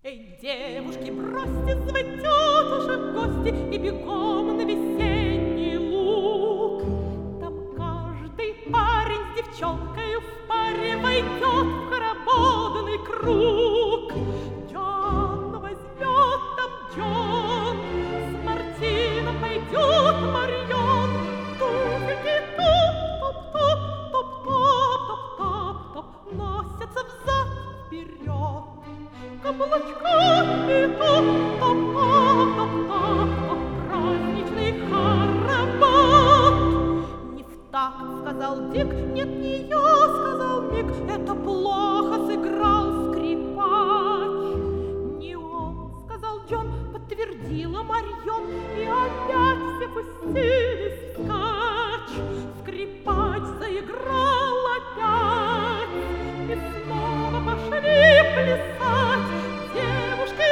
Эй, девушки, бросьте звать тетушек в гости и бегом на весенний луг. Там каждый парень с девчонкою в паре войдет в хороводный круг. Джон возьмет там Джон, с Мартином пойдет Марион. Туфельки топ-топ-топ, топ-топ-топ-топ-топ носятся взад-вперед. Каблучками топ-топ-топ-топ-топ, праздничный хоровод. Не в такт, сказал Дик, нет, не я, сказал Мик, это плохо сыграл скрипач. Не он, сказал Джон, подтвердила Марьон, и опять все пустились вскачь. Скрипач заиграл опять, и снова пошли плясать. Девушки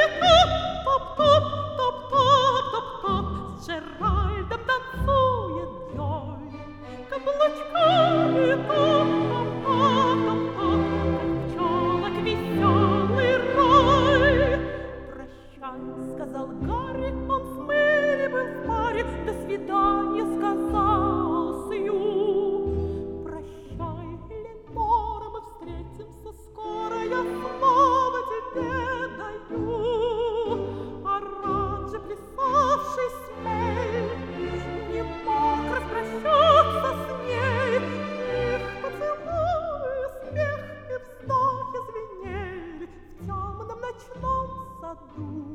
топ-топ-топ-топ-топ-топ, с Джеральдом танцует Джой. Каблучками топ-топ-топ-топ-топ, как пчелок веселый рой. Прощай, сказал Гарри, он с Мэри был в паре. До свидания, сказал Сью. Прощай, Ленора, мы встретимся скоро, я слово тебе даю. Оранжа, плясавший смель, не мог распрощаться с ней. Их поцелуи, смех и вздохи звенели в темном ночном саду.